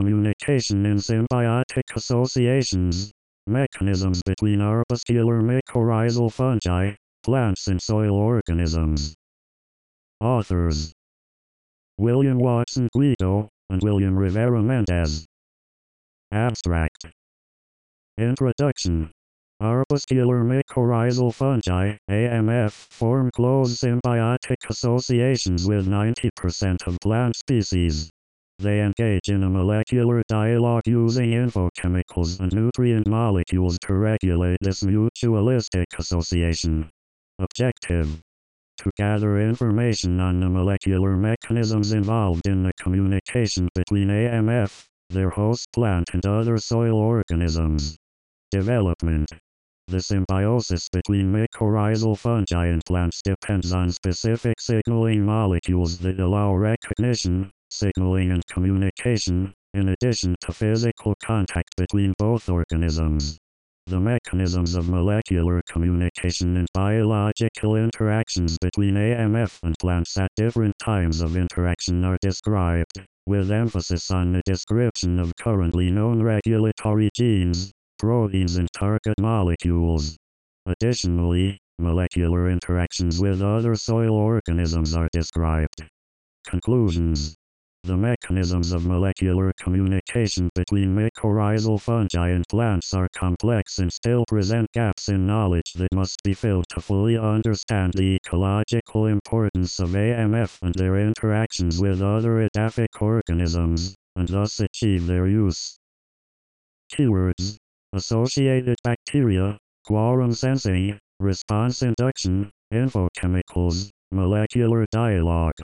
communication in symbiotic associations, mechanisms between arbuscular mycorrhizal fungi, plants and soil organisms. Authors: William Watson Guido and William Rivera Mendez. Abstract. Introduction. Arbuscular mycorrhizal fungi, AMF, form close symbiotic associations with 90% of plant species. They engage in a molecular dialogue using infochemicals and nutrient molecules to regulate this mutualistic association. Objective: to gather information on the molecular mechanisms involved in the communication between AMF, their host plant and other soil organisms. Development. The symbiosis between mycorrhizal fungi and plants depends on specific signaling molecules that allow recognition, signaling and communication, in addition to physical contact between both organisms. The mechanisms of molecular communication and biological interactions between AMF and plants at different times of interaction are described, with emphasis on the description of currently known regulatory genes, proteins and target molecules. Additionally, molecular interactions with other soil organisms are described. Conclusions. The mechanisms of molecular communication between mycorrhizal fungi and plants are complex and still present gaps in knowledge that must be filled to fully understand the ecological importance of AMF and their interactions with other edaphic organisms, and thus achieve their use. Keywords: associated bacteria, quorum sensing, response induction, infochemicals, molecular dialogue.